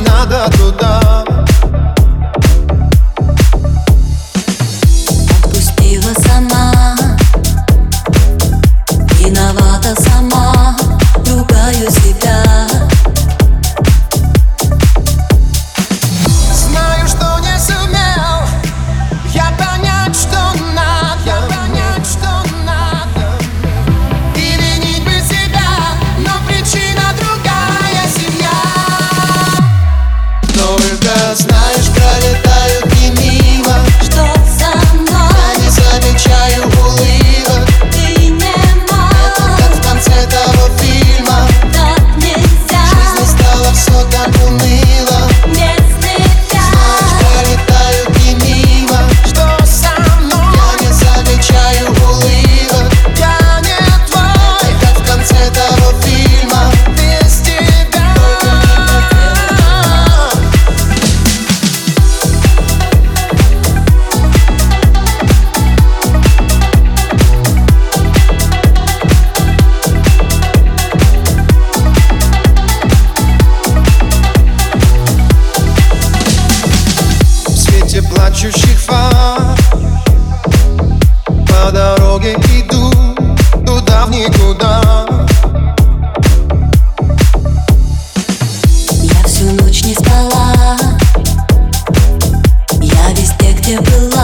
надо туда. Отпустила сама, виновата сама, ругаю себя. Знаю, что не сумел я понять, что надо, и винить бы себя, но причина другая, семья. Только знаешь, пролетают и мимо, Что со мной я не замечаю улыбок. ты не мог, Это как в конце того фильма, так в нельзя, жизни стало все так уныло. без тебя. Пролетают и мимо, что со мной я не замечаю улыбок. Я не твой, как в конце того фильма, без тебя. В свете плачущих фар по дороге иду туда в никуда. Я всю ночь не спала, я везде, где была.